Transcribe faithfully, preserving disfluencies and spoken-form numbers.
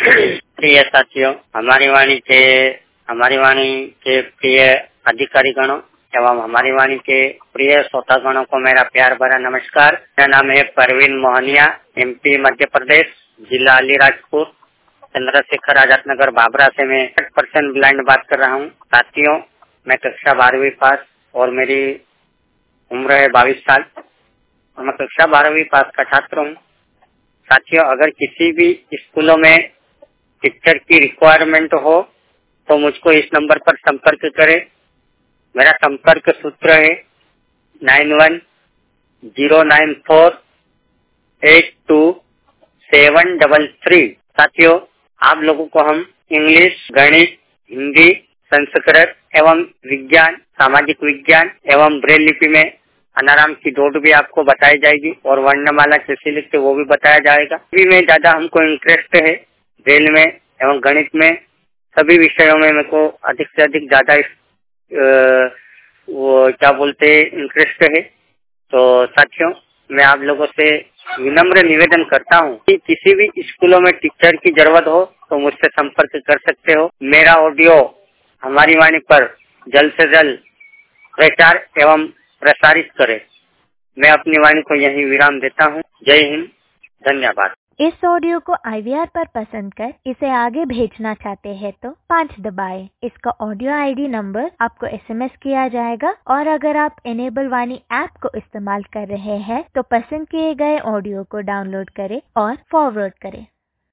प्रिय साथियों, हमारी वाणी के हमारी वाणी के प्रिय अधिकारीगणों एवं हमारी वाणी के प्रिय श्रोतागणों को मेरा प्यार भरा नमस्कार। मेरा नाम है परवीन मोहनिया, एमपी मध्य प्रदेश, जिला अलीराजपुर, चंद्रशेखर आजाद नगर, बाबरा से मैं साठ परसेंट ब्लाइंड बात कर रहा हूँ। साथियों, मैं कक्षा बारहवीं पास और मेरी उम्र है बाईस साल। मैं कक्षा बारहवीं पास का छात्र हूँ। साथियों, अगर किसी भी स्कूलों में टीचर की रिक्वायरमेंट हो तो मुझको इस नंबर पर संपर्क करें। मेरा संपर्क सूत्र है nine one zero nine four eight two seven double three. साथियों, आप लोगों को हम इंग्लिश, गणित, हिंदी, संस्कृत एवं विज्ञान, सामाजिक विज्ञान एवं ब्रेल लिपि में अनाराम की डोट भी आपको बताई जाएगी और वर्णमाला कैसे लिखते वो भी बताया जाएगा। भी में ज्यादा हमको इंटरेस्ट है, ब्रेल में एवं गणित में, सभी विषयों में मेरे को अधिक से अधिक ज्यादा वो क्या बोलते इंटरेस्ट है। तो साथियों, मैं आप लोगों से विनम्र निवेदन करता हूँ कि किसी भी स्कूलों में टीचर की जरूरत हो तो मुझसे संपर्क कर सकते हो। मेरा ऑडियो हमारी वाणी पर जल्द से जल्द प्रचार एवं प्रसारित करें। मैं अपनी वाणी को यहीं विराम देता हूँ। जय हिंद, धन्यवाद। इस ऑडियो को आई वी आर पर पसंद कर इसे आगे भेजना चाहते हैं तो पाँच दबाएं। इसका ऑडियो आईडी नंबर आपको एसएमएस किया जाएगा और अगर आप इनेबल वाणी ऐप को इस्तेमाल कर रहे हैं तो पसंद किए गए ऑडियो को डाउनलोड करें और फॉरवर्ड करें।